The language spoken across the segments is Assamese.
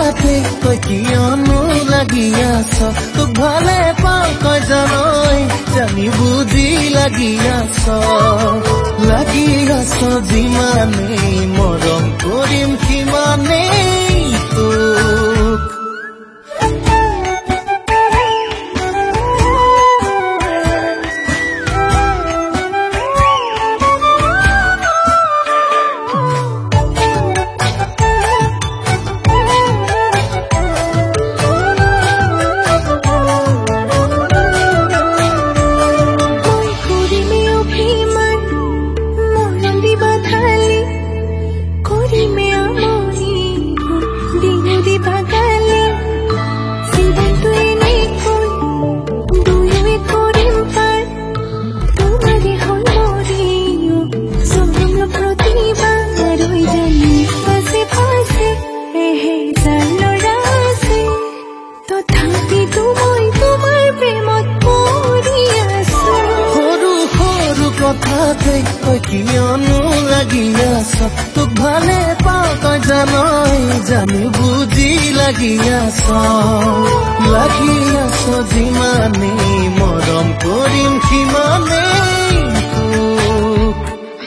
কথাতে তই কিয়নো লাগি আছ তোক ভালে পাওঁ তই জানই জানি বুজি লাগি আছ যিমানেই মৰম কৰিম সিমানেই তোক কথাতে তই কিয়নো লাগি আছ তোক ভালে পাওঁ তই জানই জানি বুজি লাগি আছ যিমানেই মৰম কৰিম সিমানেই তোক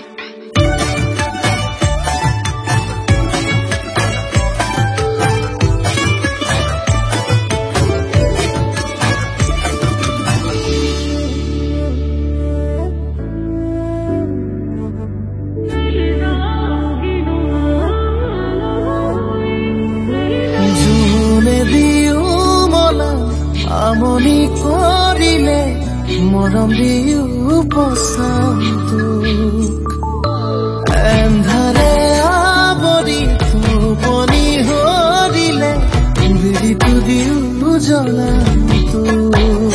আমনি কৰিলে মৰম দিও পচান্তোক এন্ধাৰে আৱৰি টোপনি হৰিলে বিৰিটো দিও জ্বলান্তোক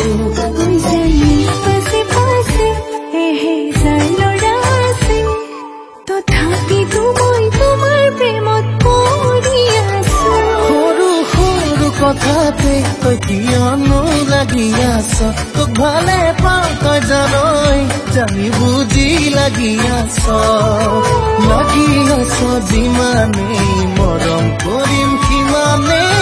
কথাতে তই কিয়নো লাগি আছ তোক ভালে পাওঁ তই জানই জানি বুজি লাগি আছ যিমানেই মৰম কৰিম সিমানেই